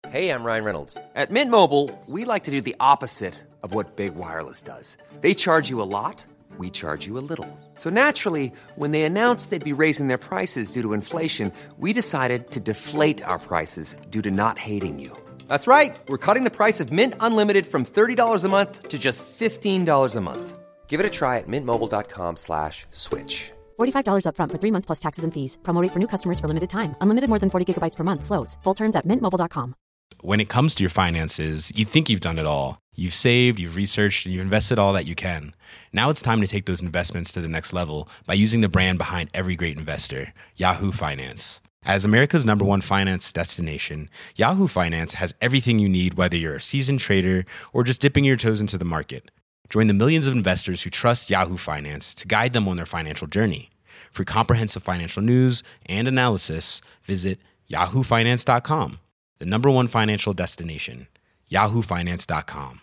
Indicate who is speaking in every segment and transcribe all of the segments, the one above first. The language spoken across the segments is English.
Speaker 1: Hey, I'm Ryan Reynolds.
Speaker 2: At Mint Mobile, we like to do the opposite of what Big Wireless does. They charge you a lot, we charge you a little. So naturally, when they announced they'd be raising their prices due to inflation, we decided to deflate our prices due to not hating you. That's right. We're cutting the price of Mint Unlimited from $30 a month to just $15 a month.
Speaker 1: Give it a try at mintmobile.com/switch.
Speaker 3: $45 up front for 3 months plus taxes and fees. Promo rate for new customers for limited time. Unlimited more than 40 gigabytes per month. Slows full terms at mintmobile.com.
Speaker 4: When it comes to your finances, you think you've done it all. You've saved, you've researched, and you've invested all that you can. Now it's time to take those investments to the next level by using the brand behind every great investor, Yahoo Finance. As America's #1 finance destination, Yahoo Finance has everything you need, whether you're a seasoned trader or just dipping your toes into the market. Join the millions of investors who trust Yahoo Finance to guide them on their financial journey. For comprehensive financial news and analysis, visit yahoofinance.com. The #1 financial destination, yahoofinance.com.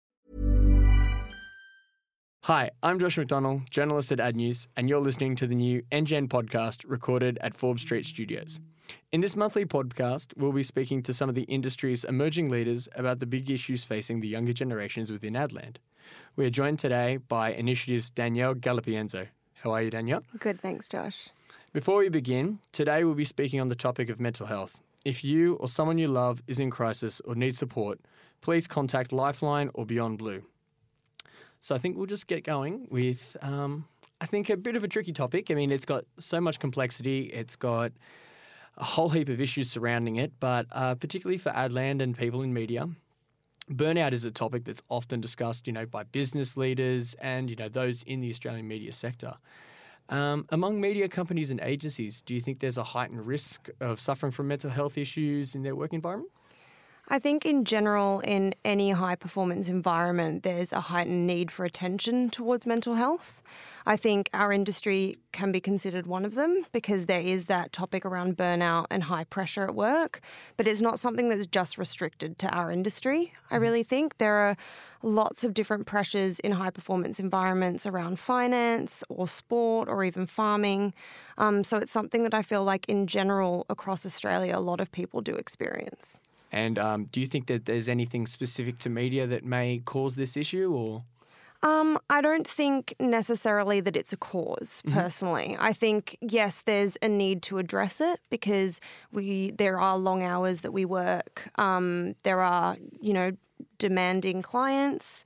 Speaker 5: Hi, I'm Josh McDonnell, journalist at Ad News, and you're listening to the new NGen podcast recorded at Forbes Street Studios. In this monthly podcast, we'll be speaking to some of the industry's emerging leaders about the big issues facing the younger generations within Adland. We are joined today by Initiative's Danielle Galapienzo. How are you, Danielle?
Speaker 6: Good, thanks, Josh.
Speaker 5: Before we begin, today we'll be speaking on the topic of mental health. If you or someone you love is in crisis or needs support, please contact Lifeline or Beyond Blue. So I think we'll just get going with, I think, a bit of a tricky topic. I mean, it's got so much complexity. It's got a whole heap of issues surrounding it, but particularly for Adland and people in media, burnout is a topic that's often discussed, by business leaders and, those in the Australian media sector. Among media companies and agencies, do you think there's a heightened risk of suffering from mental health issues in their work environment?
Speaker 6: I think in general, in any high-performance environment, there's a heightened need for attention towards mental health. I think our industry can be considered one of them because there is that topic around burnout and high pressure at work, but it's not something that's just restricted to our industry. I really think there are lots of different pressures in high-performance environments around finance or sport or even farming. So it's something that I feel like in general across Australia, a lot of people do experience.
Speaker 5: And do you think that there's anything specific to media that may cause this issue, or?
Speaker 6: I don't think necessarily that it's a cause, personally. I think, yes, there's a need to address it because there are long hours that we work. There are, demanding clients.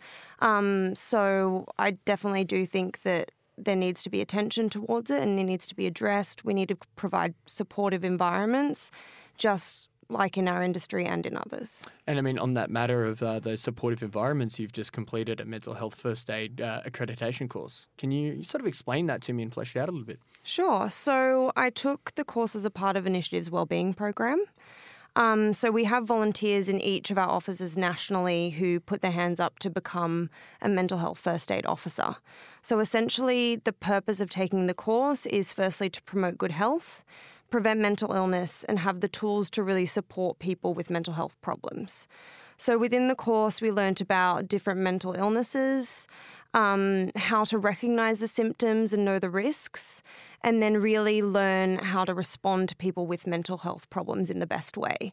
Speaker 6: So I definitely do think that there needs to be attention towards it and it needs to be addressed. We need to provide supportive environments, just like in our industry and in others.
Speaker 5: And I mean, on that matter of those supportive environments, you've just completed a mental health first aid accreditation course. Can you sort of explain that to me and flesh it out a little bit?
Speaker 6: Sure. So I took the course as a part of Initiative's wellbeing program. So we have volunteers in each of our offices nationally who put their hands up to become a mental health first aid officer. So essentially, the purpose of taking the course is firstly to promote good health, prevent mental illness, and have the tools to really support people with mental health problems. So within the course, we learnt about different mental illnesses, how to recognise the symptoms and know the risks, and then really learn how to respond to people with mental health problems in the best way.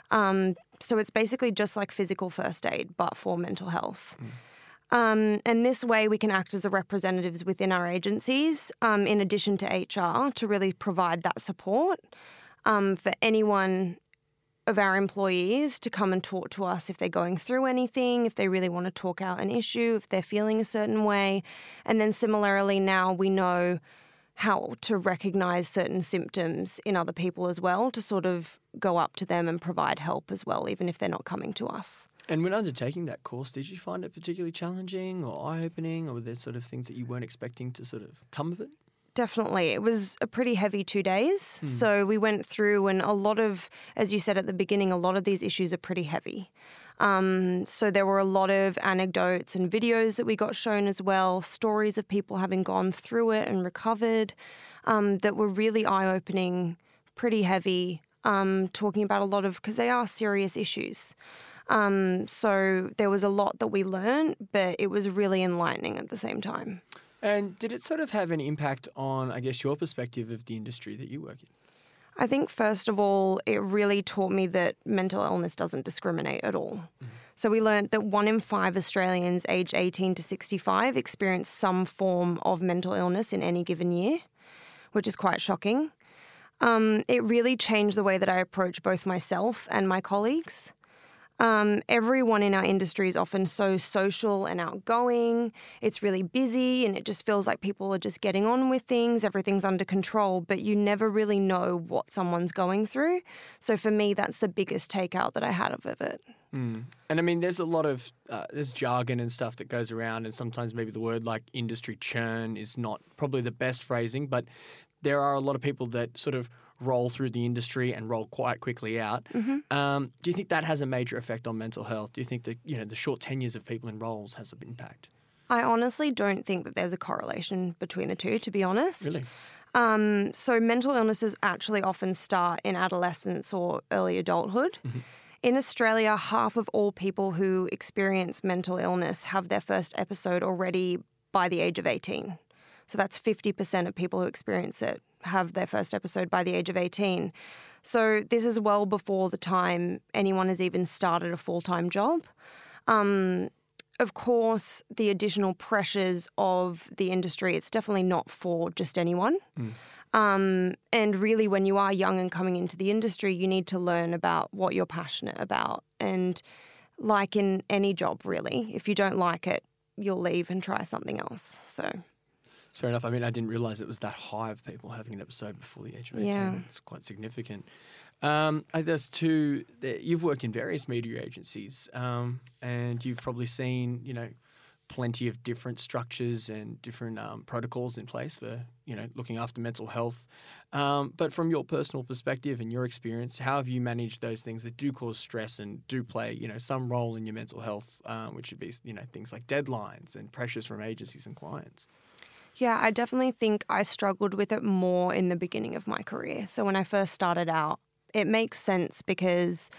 Speaker 6: So it's basically just like physical first aid, but for mental health. And this way we can act as the representatives within our agencies, in addition to HR, to really provide that support for anyone of our employees to come and talk to us if they're going through anything, if they really want to talk out an issue, if they're feeling a certain way. And then similarly now we know how to recognise certain symptoms in other people as well, to sort of go up to them and provide help as well, even if they're not coming to us.
Speaker 5: And when undertaking that course, did you find it particularly challenging or eye-opening, or were there sort of things that you weren't expecting to sort of come of it?
Speaker 6: Definitely. It was a pretty heavy 2 days. So we went through, and a lot of, as you said at the beginning, a lot of these issues are pretty heavy. So there were a lot of anecdotes and videos that we got shown as well, stories of people having gone through it and recovered, that were really eye-opening, pretty heavy, talking about a lot of, because they are serious issues. So there was a lot that we learned, but it was really enlightening at the same time.
Speaker 5: And did it sort of have an impact on, I guess, your perspective of the industry that you work in?
Speaker 6: I think, first of all, it really taught me that mental illness doesn't discriminate at all. So we learned that 1 in 5 Australians aged 18 to 65 experience some form of mental illness in any given year, which is quite shocking. It really changed the way that I approach both myself and my colleagues. Everyone in our industry is often so social and outgoing. It's really busy and it just feels like people are just getting on with things. Everything's under control, but you never really know what someone's going through. So for me, that's the biggest takeout that I had of it.
Speaker 5: And I mean, there's a lot of there's jargon and stuff that goes around, and sometimes maybe the word like industry churn is not probably the best phrasing, but there are a lot of people that sort of roll through the industry and roll quite quickly out. Do you think that has a major effect on mental health? Do you think that, the short tenures of people in roles has an impact?
Speaker 6: I honestly don't think that there's a correlation between the two, to be honest.
Speaker 5: Really?
Speaker 6: So mental illnesses actually often start in adolescence or early adulthood. In Australia, half of all people who experience mental illness have their first episode already by the age of 18. So that's 50% of people who experience it have their first episode by the age of 18. So this is well before the time anyone has even started a full-time job. Of course, the additional pressures of the industry, it's definitely not for just anyone. And really, when you are young and coming into the industry, you need to learn about what you're passionate about. And like in any job, really, if you don't like it, you'll leave and try something else. So...
Speaker 5: Fair enough. I mean, I didn't realise it was that high of people having an episode before the age of 18.
Speaker 6: Yeah.
Speaker 5: It's quite significant. You've worked in various media agencies, and you've probably seen, plenty of different structures and different protocols in place for, looking after mental health. But from your personal perspective and your experience, how have you managed those things that do cause stress and do play, some role in your mental health, which would be, things like deadlines and pressures from agencies and clients?
Speaker 6: Yeah, I definitely think I struggled with it more in the beginning of my career. So when I first started out, it makes sense because,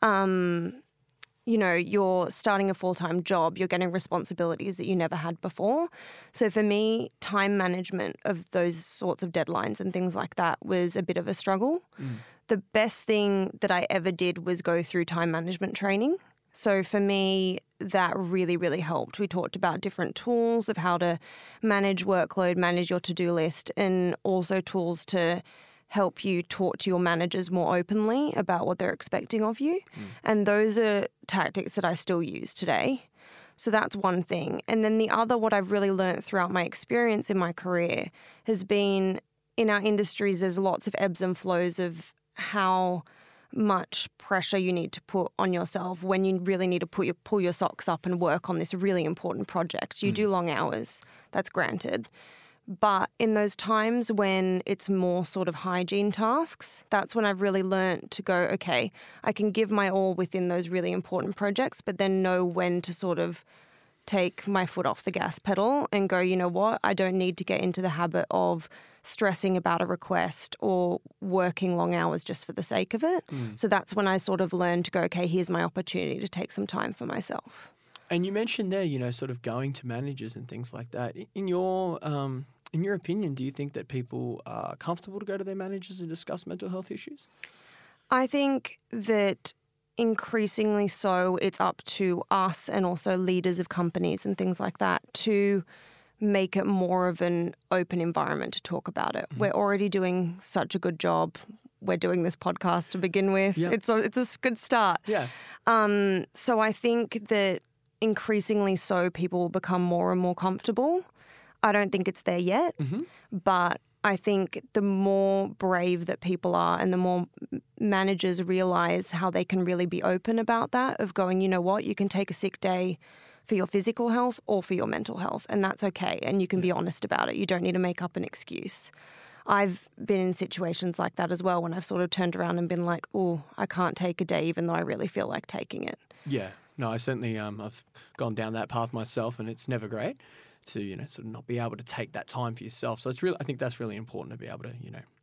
Speaker 6: you're starting a full-time job, you're getting responsibilities that you never had before. So for me, time management of those sorts of deadlines and things like that was a bit of a struggle. The best thing that I ever did was go through time management training. So for me, that really, really helped. We talked about different tools of how to manage workload, manage your to-do list, and also tools to help you talk to your managers more openly about what they're expecting of you. And those are tactics that I still use today. So that's one thing. And then the other, what I've really learned throughout my experience in my career has been in our industries, there's lots of ebbs and flows of how much pressure you need to put on yourself when you really need to pull your socks up and work on this really important project. You do long hours, that's granted. But in those times when it's more sort of hygiene tasks, that's when I've really learned to go, okay, I can give my all within those really important projects, but then know when to sort of take my foot off the gas pedal and go, you know what, I don't need to get into the habit of stressing about a request or working long hours just for the sake of it. So that's when I sort of learned to go, okay, here's my opportunity to take some time for myself.
Speaker 5: And you mentioned there, sort of going to managers and things like that. In your opinion, do you think that people are comfortable to go to their managers and discuss mental health issues?
Speaker 6: I think that increasingly so, it's up to us and also leaders of companies and things like that to make it more of an open environment to talk about it. We're already doing such a good job. We're doing this podcast to begin with.
Speaker 5: Yep.
Speaker 6: It's a good start.
Speaker 5: Yeah.
Speaker 6: So I think that increasingly so people will become more and more comfortable. I don't think it's there yet, but I think the more brave that people are and the more managers realize how they can really be open about that, of going, you know what, you can take a sick day for your physical health or for your mental health, and that's okay, and you can be honest about it. You don't need to make up an excuse. I've been in situations like that as well when I've sort of turned around and been like, oh, I can't take a day even though I really feel like taking it.
Speaker 5: Yeah. No, I certainly I've gone down that path myself, and it's never great to, sort of not be able to take that time for yourself. So it's really, I think that's really important to be able to,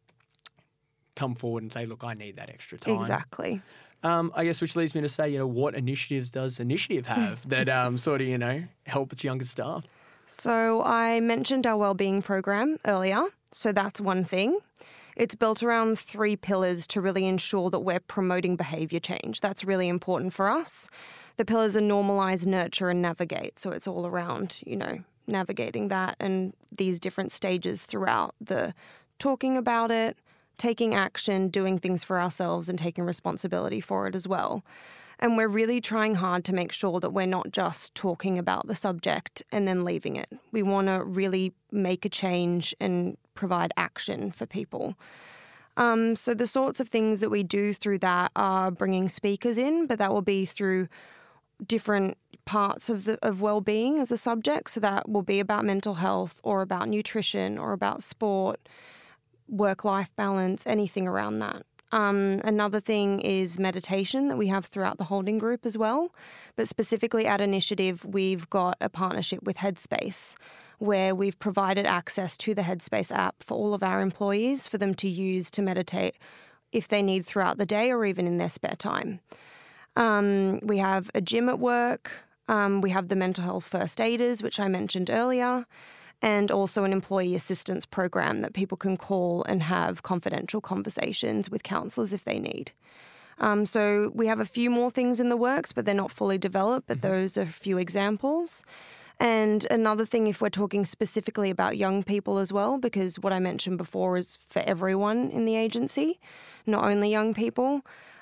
Speaker 5: come forward and say, look, I need that extra time.
Speaker 6: Exactly.
Speaker 5: I guess which leads me to say, what initiatives does Initiative have that sort of, help its younger staff?
Speaker 6: So I mentioned our wellbeing program earlier. So that's one thing. It's built around 3 pillars to really ensure that we're promoting behaviour change. That's really important for us. The pillars are normalise, nurture and navigate. So it's all around, navigating that and these different stages throughout the talking about it, taking action, doing things for ourselves and taking responsibility for it as well. And we're really trying hard to make sure that we're not just talking about the subject and then leaving it. We want to really make a change and provide action for people. So the sorts of things that we do through that are bringing speakers in, but that will be through different parts of well-being as a subject. So that will be about mental health or about nutrition or about sport, work-life balance, anything around that. Another thing is meditation that we have throughout the holding group as well. But specifically at Initiative, we've got a partnership with Headspace where we've provided access to the Headspace app for all of our employees for them to use to meditate if they need throughout the day or even in their spare time. We have a gym at work. We have the mental health first aiders, which I mentioned earlier, and also an employee assistance program that people can call and have confidential conversations with counsellors if they need. So we have a few more things in the works, but they're not fully developed, but those are a few examples. And another thing, if we're talking specifically about young people as well, because what I mentioned before is for everyone in the agency, not only young people,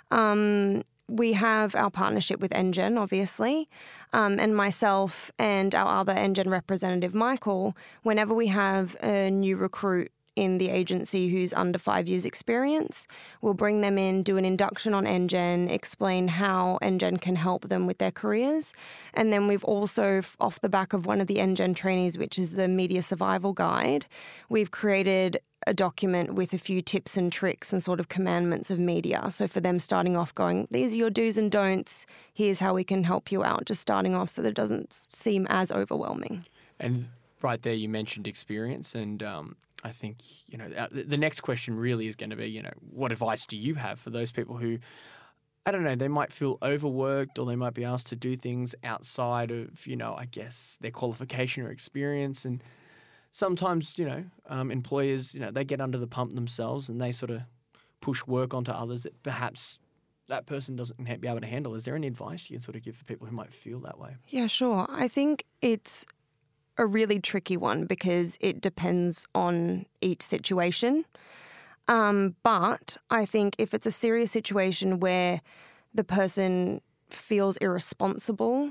Speaker 6: we have our partnership with NGen, obviously, and myself and our other NGen representative, Michael, whenever we have a new recruit in the agency who's under 5 years experience, we'll bring them in, do an induction on NGen, explain how NGen can help them with their careers. And then we've also, off the back of one of the NGen trainees, which is the Media Survival Guide, we've created a document with a few tips and tricks and sort of commandments of media. So for them starting off going, these are your do's and don'ts, here's how we can help you out, just starting off so that it doesn't seem as overwhelming.
Speaker 5: And right there you mentioned experience, and I think, the next question really is going to be, what advice do you have for those people who, I don't know, they might feel overworked or they might be asked to do things outside of, I guess their qualification or experience. And sometimes, employers, they get under the pump themselves and they sort of push work onto others that perhaps that person doesn't be able to handle. Is there any advice you can sort of give for people who might feel that way?
Speaker 6: Yeah, sure. I think it's a really tricky one because it depends on each situation. But I think if it's a serious situation where the person feels irresponsible,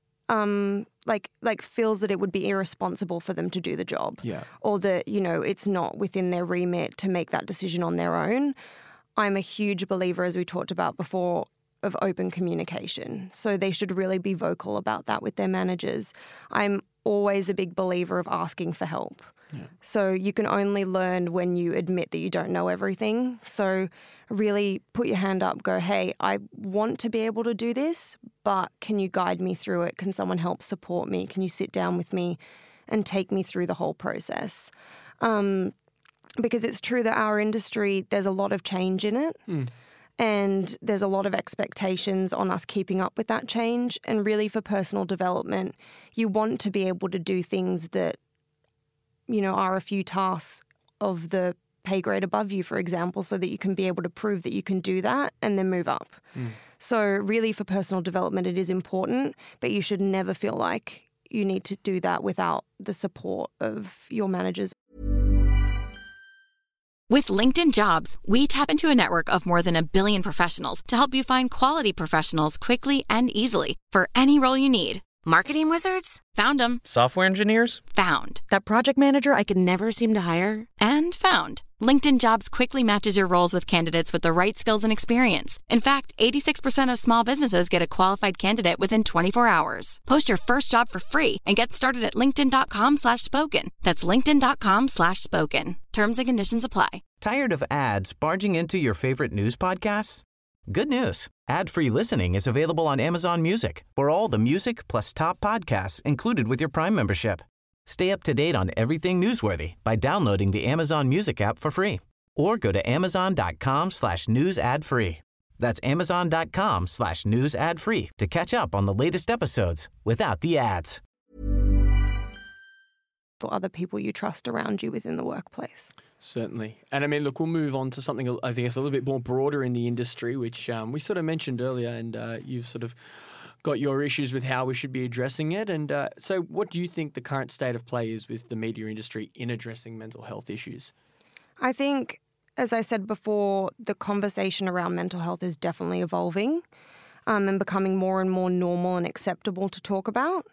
Speaker 6: like feels that it would be irresponsible for them to do the job, or that, it's not within their remit to make that decision on their own, I'm a huge believer, as we talked about before, of open communication. So they should really be vocal about that with their managers. I'm always a big believer of asking for help. Yeah. So you can only learn when you admit that you don't know everything. So really put your hand up, go, hey, I want to be able to do this, but can you guide me through it? Can someone help support me? Can you sit down with me and take me through the whole process? Because it's true that our industry, there's a lot of change in it. And there's a lot of expectations on us keeping up with that change. And really for personal development, you want to be able to do things that, are a few tasks of the pay grade above you, for example, so that you can be able to prove that you can do that and then move up. So really for personal development, it is important, but you should never feel like you need to do that without the support of your managers.
Speaker 1: With LinkedIn Jobs, we tap into a network of more than 1 billion professionals to help you find quality professionals quickly and easily for any role you need. Marketing wizards? Found them.
Speaker 7: Software engineers?
Speaker 1: Found.
Speaker 3: That project manager I could never seem to hire?
Speaker 1: And found. LinkedIn Jobs quickly matches your roles with candidates with the right skills and experience. In fact, 86% of small businesses get a qualified candidate within 24 hours. Post your first job for free and get started at linkedin.com/spoken. That's linkedin.com/spoken. Terms and conditions apply.
Speaker 8: Tired of ads barging into your favorite news podcasts? Good news. Ad-free listening is available on Amazon Music for all the music plus top podcasts included with your Prime membership. Stay up to date on everything newsworthy by downloading the Amazon Music app for free or go to amazon.com/news ad free. That's amazon.com/news ad free to catch up on the latest episodes without the ads.
Speaker 6: or other people you trust around you within the workplace.
Speaker 5: Certainly. And I mean, look, we'll move on to something I think it's a little bit more broader in the industry, which we sort of mentioned earlier, and you've sort of got your issues with how we should be addressing it. And so what do you think the current state of play is with the media industry in addressing mental health issues?
Speaker 6: I think, as I said before, the conversation around mental health is definitely evolving and becoming more and more normal and acceptable to talk about.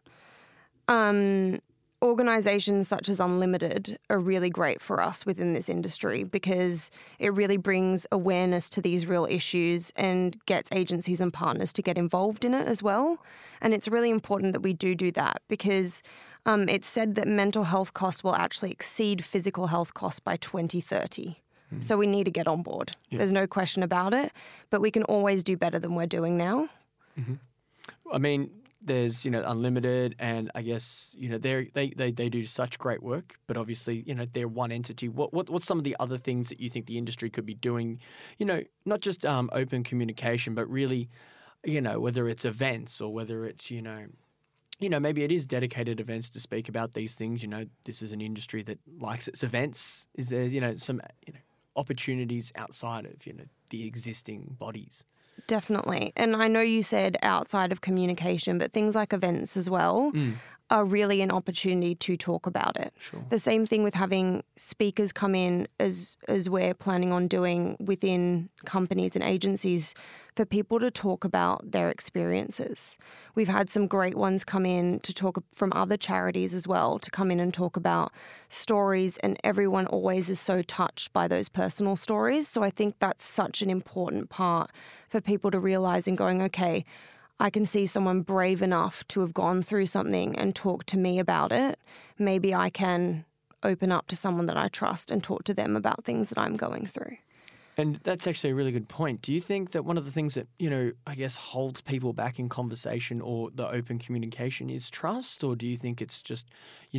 Speaker 6: Organisations such as Unlimited are really great for us within this industry because it really brings awareness to these real issues and gets agencies and partners to get involved in it as well. And it's really important that we do that because it's said that mental health costs will actually exceed physical health costs by 2030. So we need to get on board. Yeah. There's no question about it, but we can always do better than we're doing now.
Speaker 5: Mm-hmm. I mean, there's, Unlimited, and I guess, they do such great work, but obviously, they're one entity. What's some of the other things that you think the industry could be doing, not just open communication, but really, whether it's events or whether it's, maybe it is dedicated events to speak about these things. This is an industry that likes its events. Is there, some, opportunities outside of, the existing bodies?
Speaker 6: Definitely. And I know you said outside of communication, but things like events as well are really an opportunity to talk about it.
Speaker 5: Sure.
Speaker 6: The same thing with having speakers come in as we're planning on doing within companies and agencies for people to talk about their experiences. We've had some great ones come in to talk from other charities as well, to come in and talk about stories, and everyone always is so touched by those personal stories. So I think that's such an important part for people to realise and going, okay, I can see someone brave enough to have gone through something and talk to me about it. Maybe I can open up to someone that I trust and talk to them about things that I'm going through.
Speaker 5: And that's actually a really good point. Do you think that one of the things that, I guess holds people back in conversation or the open communication is trust? Or do you think it's just,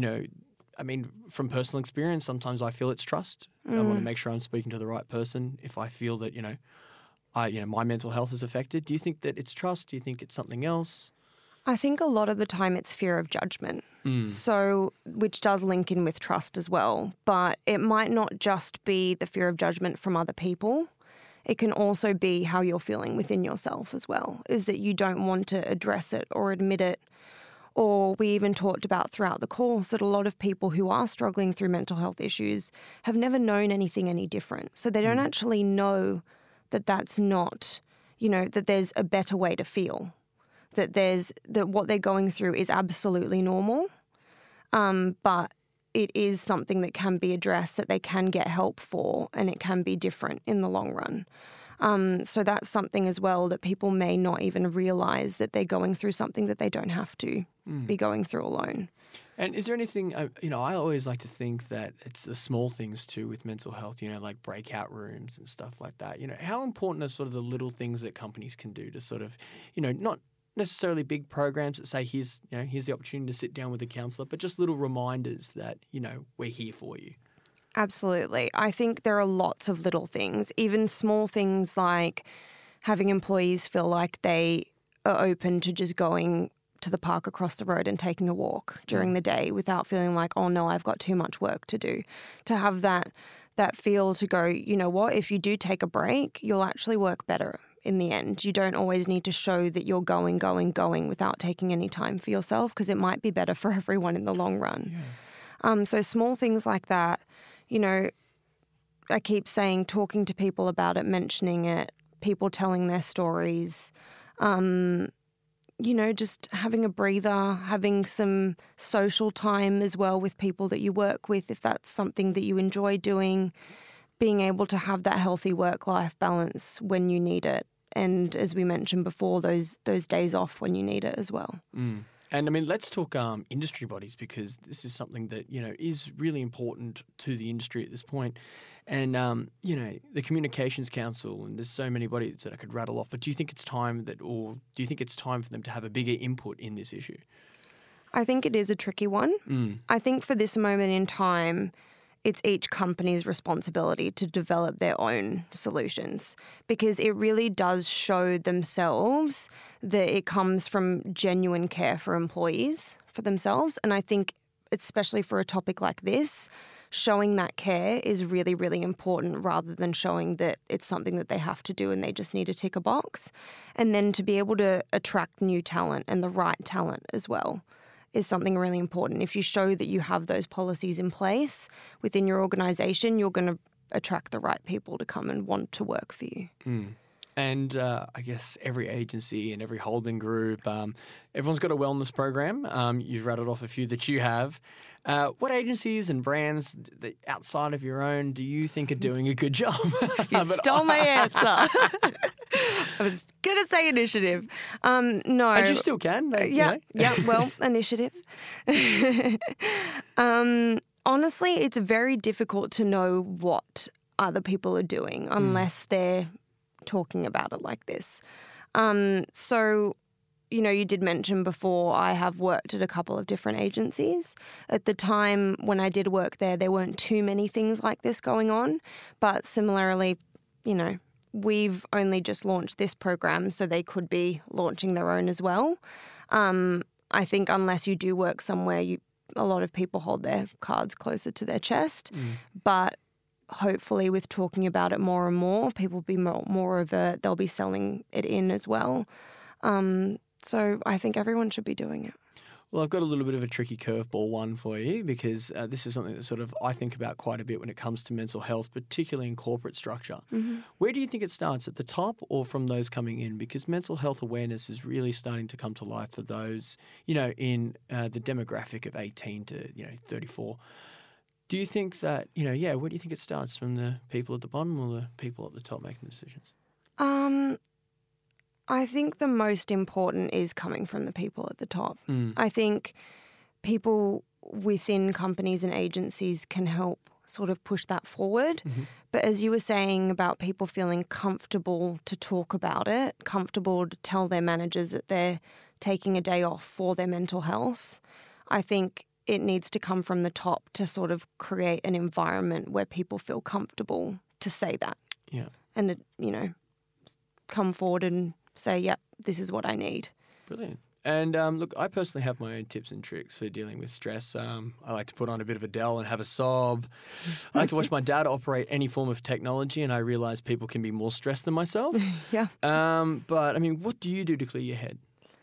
Speaker 5: from personal experience, sometimes I feel it's trust. I want to make sure I'm speaking to the right person. If I feel that, my mental health is affected. Do you think that it's trust? Do you think it's something else?
Speaker 6: I think a lot of the time it's fear of judgment. So, which does link in with trust as well. But it might not just be the fear of judgment from other people. It can also be how you're feeling within yourself as well, is that you don't want to address it or admit it. Or we even talked about throughout the course that a lot of people who are struggling through mental health issues have never known anything any different. So they don't actually know that that's not, that there's a better way to feel, that what they're going through is absolutely normal, but it is something that can be addressed, that they can get help for, and it can be different in the long run. So that's something as well that people may not even realise that they're going through something that they don't have to be going through alone.
Speaker 5: And is there anything, I always like to think that it's the small things too with mental health, like breakout rooms and stuff like that. How important are sort of the little things that companies can do to sort of, not necessarily big programs that say, here's the opportunity to sit down with a counsellor, but just little reminders that, we're here for you.
Speaker 6: Absolutely. I think there are lots of little things, even small things like having employees feel like they are open to just going to the park across the road and taking a walk during the day without feeling like, oh no, I've got too much work to do. To have that feel to go, you know what, if you do take a break, you'll actually work better in the end. You don't always need to show that you're going without taking any time for yourself, because it might be better for everyone in the long run. Yeah. So small things like that, I keep saying, talking to people about it, mentioning it, people telling their stories, just having a breather, having some social time as well with people that you work with, if that's something that you enjoy doing, being able to have that healthy work-life balance when you need it. And as we mentioned before, those days off when you need it as well.
Speaker 5: And let's talk industry bodies, because this is something that, is really important to the industry at this point. And, the Communications Council, and there's so many bodies that I could rattle off, but do you think it's time for them to have a bigger input in this issue?
Speaker 6: I think it is a tricky one. I think for this moment in time, it's each company's responsibility to develop their own solutions, because it really does show themselves that it comes from genuine care for employees, for themselves. And I think especially for a topic like this, showing that care is really, really important rather than showing that it's something that they have to do and they just need to tick a box. And then to be able to attract new talent and the right talent as well is something really important. If you show that you have those policies in place within your organisation, you're going to attract the right people to come and want to work for you.
Speaker 5: And I guess every agency and every holding group, everyone's got a wellness program. You've rattled off a few that you have. What agencies and brands that outside of your own do you think are doing a good job?
Speaker 6: You stole my answer. I was going to say initiative. No.
Speaker 5: And you still can.
Speaker 6: Well, initiative. Honestly, it's very difficult to know what other people are doing unless they're talking about it like this. So, you did mention before I have worked at a couple of different agencies. At the time when I did work there weren't too many things like this going on. But similarly, we've only just launched this program, so they could be launching their own as well. I think unless you do work somewhere, a lot of people hold their cards closer to their chest. But hopefully with talking about it more and more, people will be more overt. They'll be selling it in as well. So I think everyone should be doing it.
Speaker 5: Well, I've got a little bit of a tricky curveball one for you because this is something that sort of I think about quite a bit when it comes to mental health, particularly in corporate structure. Where do you think it starts, at the top or from those coming in? Because mental health awareness is really starting to come to life for those, in the demographic of 18 to 34. Do you think that, where do you think it starts, from the people at the bottom or the people at the top making the decisions?
Speaker 6: I think the most important is coming from the people at the top. I think people within companies and agencies can help sort of push that forward. But as you were saying about people feeling comfortable to talk about it, comfortable to tell their managers that they're taking a day off for their mental health, I think it needs to come from the top to sort of create an environment where people feel comfortable to say that.
Speaker 5: Yeah.
Speaker 6: And, come forward and say, yep, this is what I need.
Speaker 5: Brilliant. And look, I personally have my own tips and tricks for dealing with stress. I like to put on a bit of Adele and have a sob. I like to watch my dad operate any form of technology, and I realise people can be more stressed than myself.
Speaker 6: Yeah.
Speaker 5: But, what do you do to clear your head?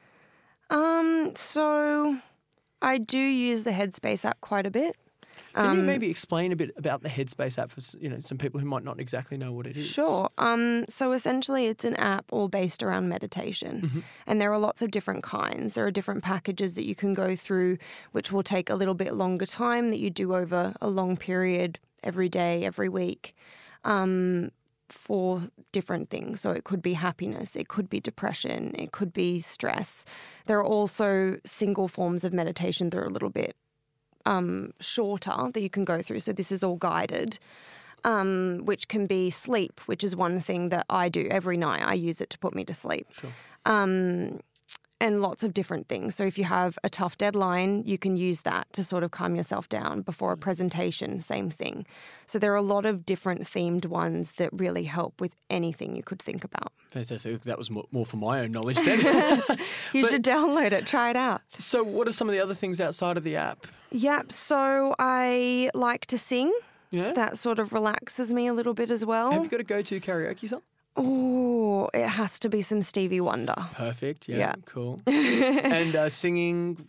Speaker 6: So I do use the Headspace app quite a bit.
Speaker 5: Can you maybe explain a bit about the Headspace app for some people who might not exactly know what it is?
Speaker 6: Sure. So essentially it's an app all based around meditation. And there are lots of different kinds. There are different packages that you can go through, which will take a little bit longer time, that you do over a long period, every day, every week, for different things. So it could be happiness, it could be depression, it could be stress. There are also single forms of meditation that are a little bit shorter that you can go through. So this is all guided, which can be sleep, which is one thing that I do every night. I use it to put me to sleep.
Speaker 5: Sure.
Speaker 6: And lots of different things. So if you have a tough deadline, you can use that to sort of calm yourself down. Before a presentation, same thing. So there are a lot of different themed ones that really help with anything you could think about.
Speaker 5: Fantastic. That was more for my own knowledge then.
Speaker 6: You should download it. Try it out.
Speaker 5: So what are some of the other things outside of the app?
Speaker 6: Yep. So I like to sing.
Speaker 5: Yeah.
Speaker 6: That sort of relaxes me a little bit as well.
Speaker 5: Have you got a go-to karaoke song?
Speaker 6: Oh, it has to be some Stevie Wonder.
Speaker 5: Perfect. Yeah.
Speaker 6: Yeah.
Speaker 5: Cool. And singing,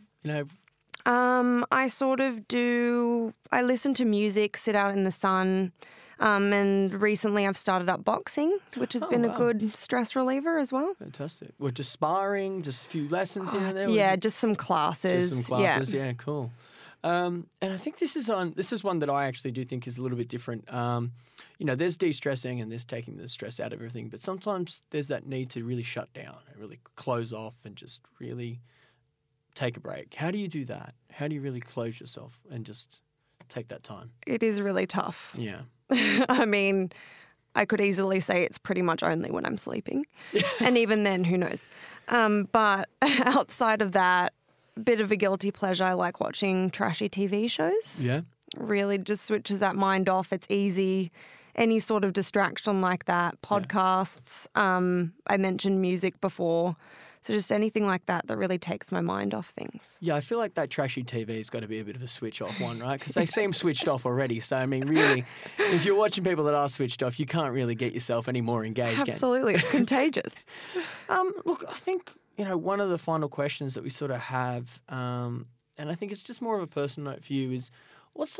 Speaker 6: I sort of I listen to music, sit out in the sun. And recently I've started up boxing, which has been a good stress reliever as well.
Speaker 5: Fantastic. Well, just sparring, just a few lessons here and there?
Speaker 6: Yeah, just some classes.
Speaker 5: Just some classes, yeah cool. And I think this is one that I actually do think is a little bit different. There's de-stressing and there's taking the stress out of everything, but sometimes there's that need to really shut down and really close off and just really take a break. How do you do that? How do you really close yourself and just take that time?
Speaker 6: It is really tough.
Speaker 5: Yeah.
Speaker 6: I mean, I could easily say it's pretty much only when I'm sleeping. And even then, who knows? But outside of that, a bit of a guilty pleasure, I like watching trashy TV shows.
Speaker 5: Yeah.
Speaker 6: Really just switches that mind off. It's easy. Any sort of distraction like that. Podcasts. I mentioned music before. So just anything like that really takes my mind off things.
Speaker 5: Yeah, I feel like that trashy TV's got to be a bit of a switch off one, right? Because they seem switched off already. So, I mean, really, if you're watching people that are switched off, you can't really get yourself any more engaged.
Speaker 6: Absolutely. It's contagious.
Speaker 5: Look, I think, one of the final questions that we sort of have, and I think it's just more of a personal note for you, is what's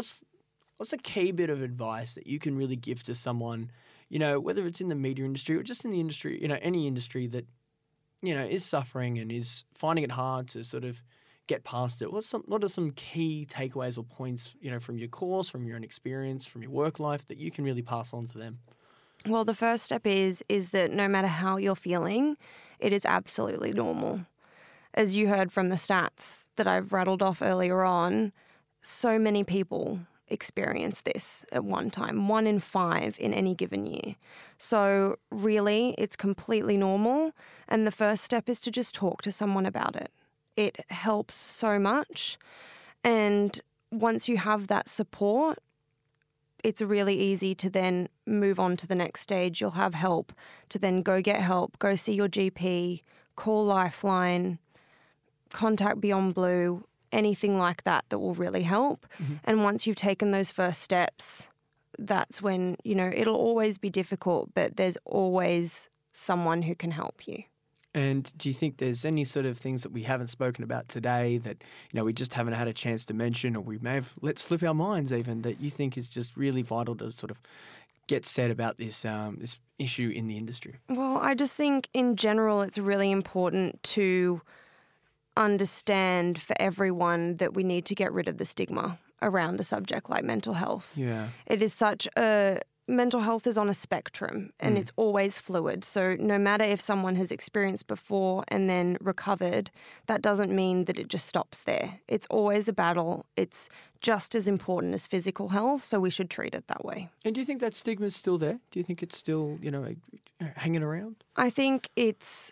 Speaker 5: a key bit of advice that you can really give to someone, whether it's in the media industry or just in the industry, any industry that, is suffering and is finding it hard to sort of get past it? What are some key takeaways or points, from your course, from your own experience, from your work life that you can really pass on to them?
Speaker 6: Well, the first step is that no matter how you're feeling, it is absolutely normal. As you heard from the stats that I've rattled off earlier on, so many people experience this at one time, 1 in 5 in any given year. So really, it's completely normal. And the first step is to just talk to someone about it. It helps so much. And once you have that support, it's really easy to then move on to the next stage. You'll have help to then go get help, go see your GP, call Lifeline, contact Beyond Blue, anything like that will really help. Mm-hmm. And once you've taken those first steps, that's when, it'll always be difficult, but there's always someone who can help you.
Speaker 5: And do you think there's any sort of things that we haven't spoken about today that, we just haven't had a chance to mention, or we may have let slip our minds even, that you think is just really vital to sort of get said about this this issue in the industry?
Speaker 6: Well, I just think in general it's really important to understand for everyone that we need to get rid of the stigma around a subject like mental health.
Speaker 5: Yeah.
Speaker 6: It is mental health is on a spectrum and it's always fluid. So no matter if someone has experienced before and then recovered, that doesn't mean that it just stops there. It's always a battle. It's just as important as physical health, so we should treat it that way.
Speaker 5: And do you think that stigma is still there? Do you think it's still, hanging around?
Speaker 6: I think it's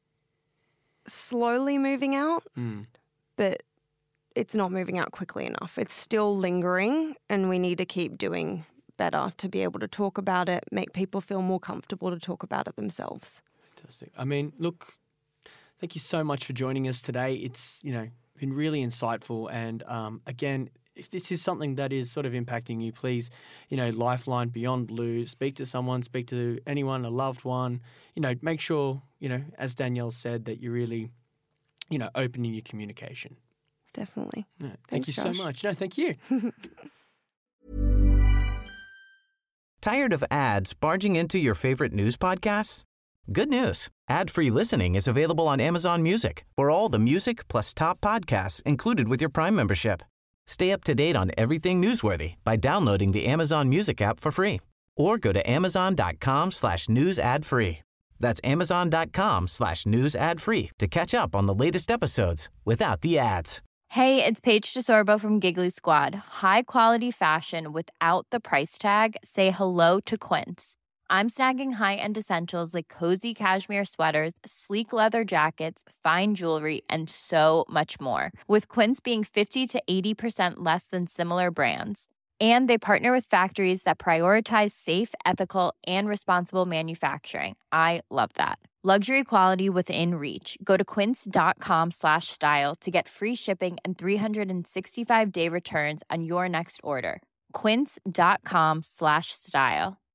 Speaker 6: slowly moving out, but it's not moving out quickly enough. It's still lingering, and we need to keep doing better to be able to talk about it, make people feel more comfortable to talk about it themselves.
Speaker 5: Fantastic. I mean, look, thank you so much for joining us today. It's, been really insightful. And again, if this is something that is sort of impacting you, please, Lifeline, Beyond Blue, speak to someone, speak to anyone, a loved one, make sure, as Danielle said, that you're really, open in your communication.
Speaker 6: Definitely.
Speaker 5: No,
Speaker 6: Thanks,
Speaker 5: thank you
Speaker 6: Josh.
Speaker 5: so much. No, thank you.
Speaker 8: Tired of ads barging into your favorite news podcasts? Good news. Ad-free listening is available on Amazon Music for all the music plus top podcasts included with your Prime membership. Stay up to date on everything newsworthy by downloading the Amazon Music app for free or go to amazon.com/news ad free. That's amazon.com/news ad free to catch up on the latest episodes without the ads.
Speaker 7: Hey, it's Paige DeSorbo from Giggly Squad. High quality fashion without the price tag. Say hello to Quince. I'm snagging high-end essentials like cozy cashmere sweaters, sleek leather jackets, fine jewelry, and so much more. With Quince being 50 to 80% less than similar brands. And they partner with factories that prioritize safe, ethical, and responsible manufacturing. I love that. Luxury quality within reach. Go to quince.com/style to get free shipping and 365-day returns on your next order. Quince.com/style.